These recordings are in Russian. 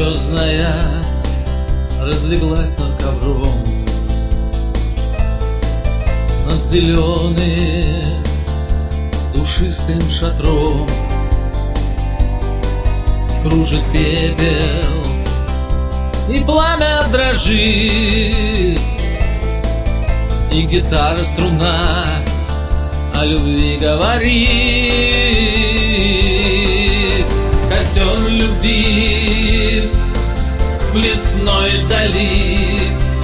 звездная разлеглась над ковром, над зеленым душистым шатром. Кружит пепел, и пламя дрожит, и гитара струна о любви говорит. Костер любви в лесной дали,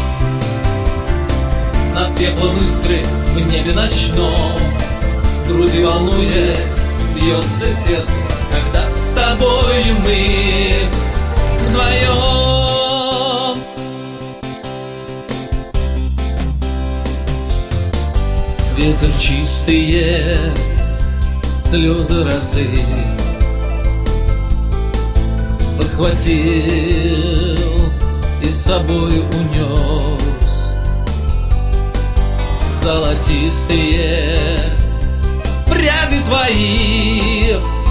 над пеплом искры в небе ночном, в груди волнуясь бьется сердце, когда с тобою мы вдвоем. Ветер чистые слезы росы подхватил и с собой унес. Золотистые пряди твои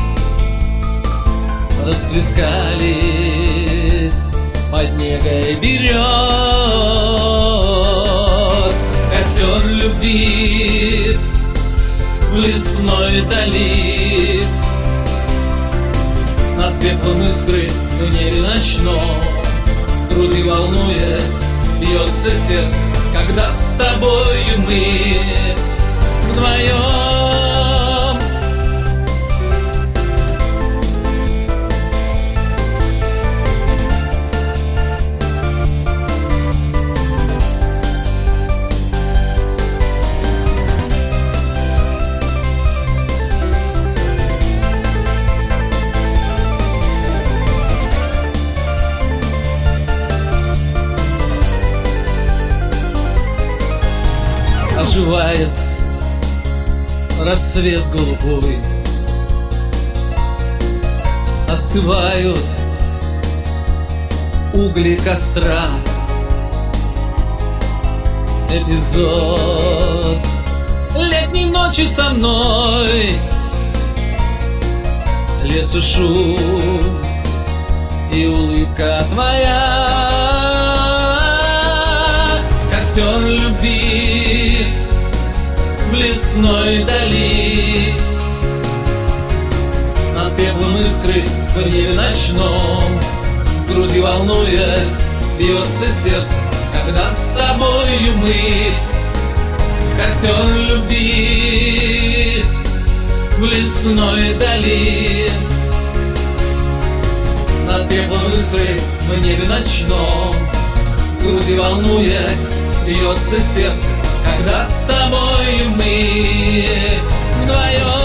расплескались под негой берез. Костер любви в лесной дали, над пеплом искры в небе ночном, в груди волнуясь бьется сердце, когда с тобою мы вдвоем. Оживает рассвет голубой, остывают угли костра. Эпизод летней ночи со мной, лес и шум, и улыбка твоя. Костер любви в лесной дали, над пеплом искры в небе ночном, в груди волнуясь бьется сердце, когда с тобою мы. Костер любви в лесной дали, над пеплом искры в небе ночном, в груди волнуясь бьется сердце, когда с тобою мы вдвоем.